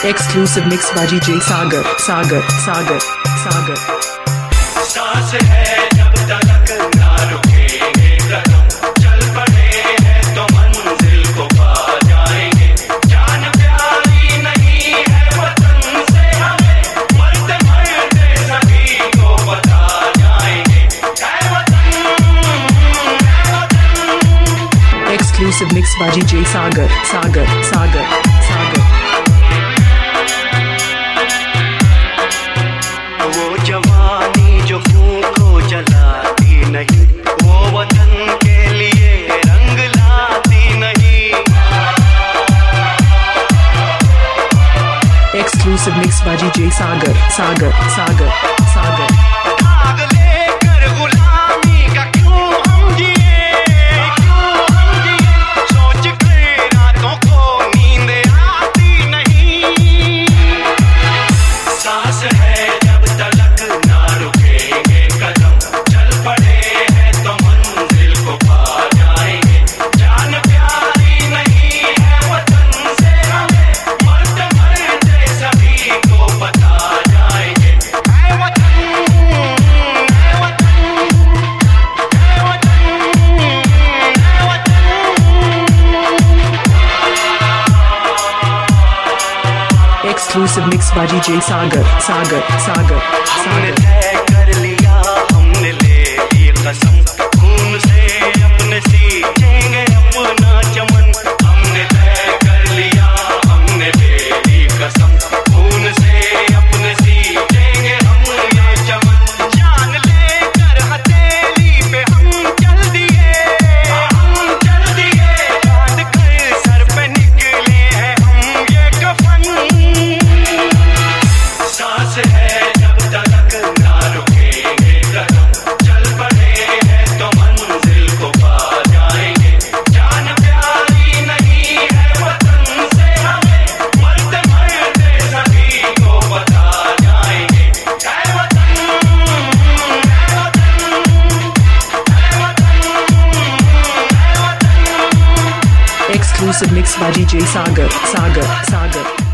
Exclusive mix by DJ Sagar. सांस है जब तक ना रुकेंगे कदम, चल पड़े हैं तो मंजिल को पा जाएंगे। जान प्यारी नहीं है वतन से हमें, मरते मरते सभी को बता जाएंगे। है वतन, है वतन। Exclusive mix by DJ Sagar. वो जवानी जो खून को जलाती नहीं, वो वतन के लिए रंग लाती नहीं। Exclusive mix by DJ Sagar. भाग लेकर गुलामी का क्यों हम जिए, सोच कर रातों को नींद आती नहीं। सांस है जब तक ना रुकेंगे कदम, चल पड़े हैं तो मंजिल को पा जाएंगे। जान प्यारी नहीं है वतन से हमें, मरते मरते सभी को बता जाएंगे। है वतन, है वतन, है वतन, है वतन। Exclusive mix by DJ Sagar. हमने तय कर लिया, हमने ले ली कसम, खून से अपने सींचेंगे अपना चमन। हमने तय कर लिया, हमने ले ली कसम, खून से अपने सींचेंगे हम ये चमन। जान लेकर हथेली पे हम चल दिए, बांध कर सर पे निकले हैं हम ये कफन। सांस है जब तक ना रुकेंगे कदम, चल पड़े हैं तो मंजिल को पा जाएंगे। जान प्यारी नहीं है वतन से हमें, मरते मरते सभी को बता जाएंगे। है वतन, है वतन, है वतन, है वतन। Exclusive mix by DJ Sagar.